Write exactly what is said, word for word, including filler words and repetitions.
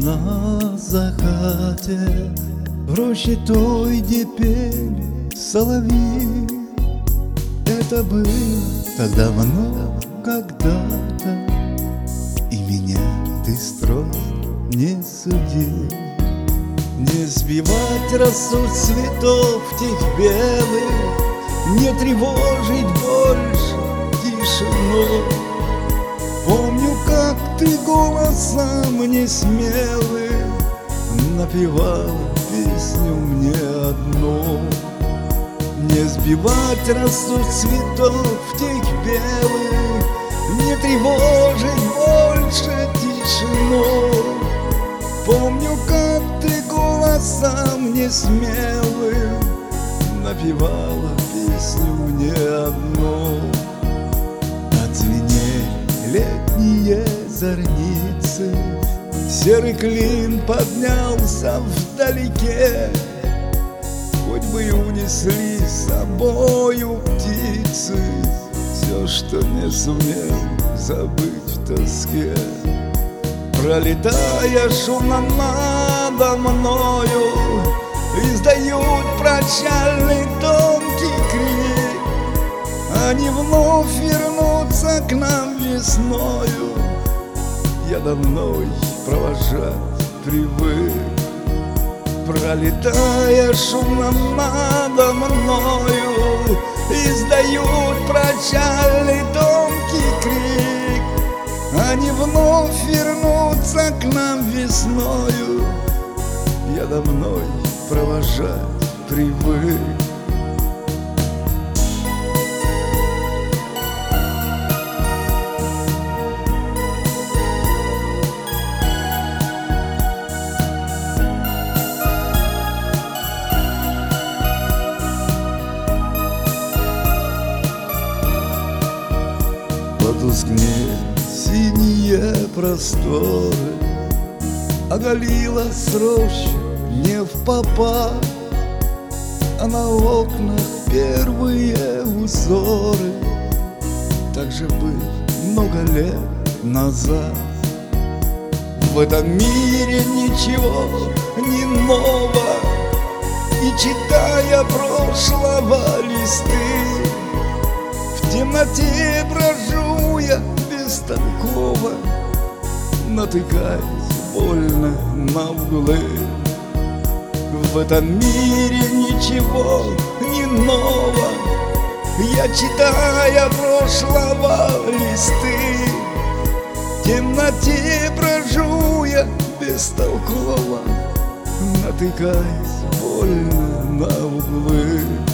на закате, в роще той, где пели соловьи. Это было так давно, когда-то, и меня ты строго не суди. Не сбивать росу цветов тех белых, не тревожить больше тишину. Помню, как ты голосом несмелым напевала песню мне одну. Не сбивать росу цветов тех белых, не тревожить больше тишину. Помню, как ты голосом несмелым напевала песню мне одну. Отзвенели летние зорницы, серый клин поднялся вдалеке. Хоть бы и унесли с собою птицы все, что не сумел забыть в тоске. Пролетая шумно надо мною, издают прощальный тонкий крик. Они вновь вернутся к нам весною, я давно их провожать привык. Пролетая шумно надо мною, издают прощальный тонкий крик. Они вновь вернутся к нам весною, я давно их провожать привык. Потускнели синие просторы, оголилась роща не впопад, а на окнах первые узоры. Так же было много лет назад. В этом мире ничего не ново, и читая прошлого листы, в темноте брожу я бестолково, натыкаясь больно на углы. В этом мире ничего не ново, я, читая прошлого листы, в темноте брожу я бестолково, натыкаясь больно на углы.